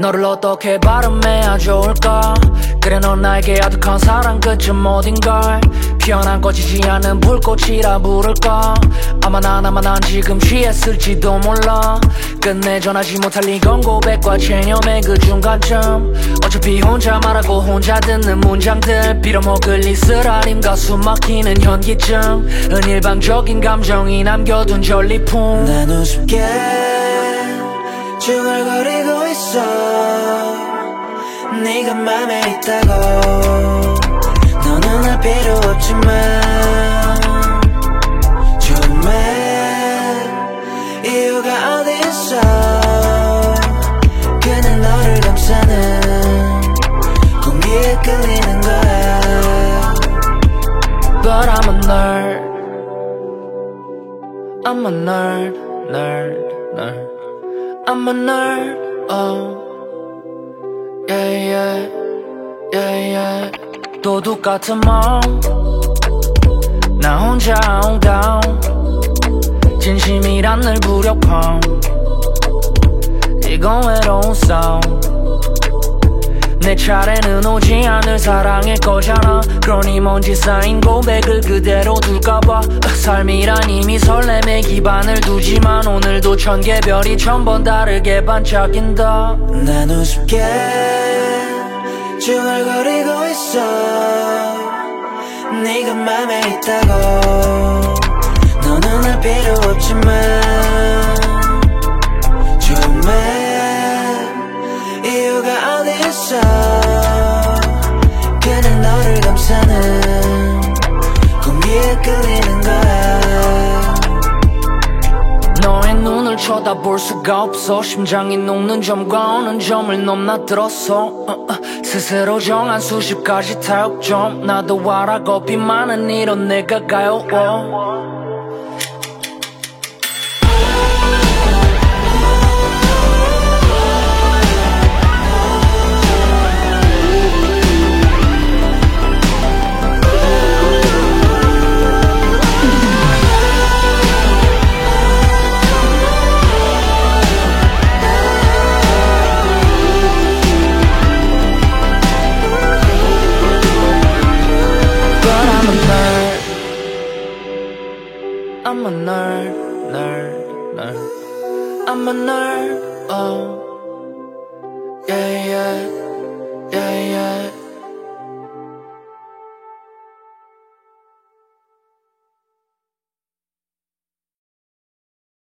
너를 어떻게 발음해야 좋을까? 그래 넌 나에게 아득한 사랑 끝은 어딘걸. 피어난 꺼지지 않는 불꽃이라 부를까? 아마 난 지금 취했을지도 몰라. 끝내 전하지 못할 이건 고백과 체념의 그 중간쯤. 어차피 혼자 말하고 혼자 듣는 문장들, 빌어먹을 이스라림과 숨막히는 현기증. 은일방적인 감정이 남겨둔 전리품. 난 우습게 중얼거리고 있어. 네가 맘에 있다고. 너는 알 필요 없지만 정말 이유가 어딨어. 그는 너를 감싸는 공기에 끌리는 거야. But I'm a nerd. I'm a nerd, nerd, nerd. I'm a nerd, oh. Yeah, yeah, yeah, yeah. 도둑 같은 마음 나 혼자 엉다운 진심이란 늘 무력함. 이건 외로운 싸움. 내 차례는 오지 않을 사랑일 거잖아. 그러니 먼지 쌓인 고백을 그대로 둘까봐. 삶이란 이미 설렘에 기반을 두지만 오늘도 천개 별이 천번 다르게 반짝인다. 난 우습게 중얼거리고 있어. 네가 맘에 있다고. 너는 알 필요 없지만 정말 이유가 어딨어. 그는 너를 감싸는 공기에 끌리는 거야. 너의 눈을 쳐다볼 수가 없어. 심장이 녹는 점과 어느 점을 넘나들었어. 스스로 정한 수십 가지 타협점. 나도 알아 겁이 많은 이런 내가 가여워. I'm a nerd, nerd, nerd. I'm a nerd, oh. Yeah, yeah, yeah, yeah.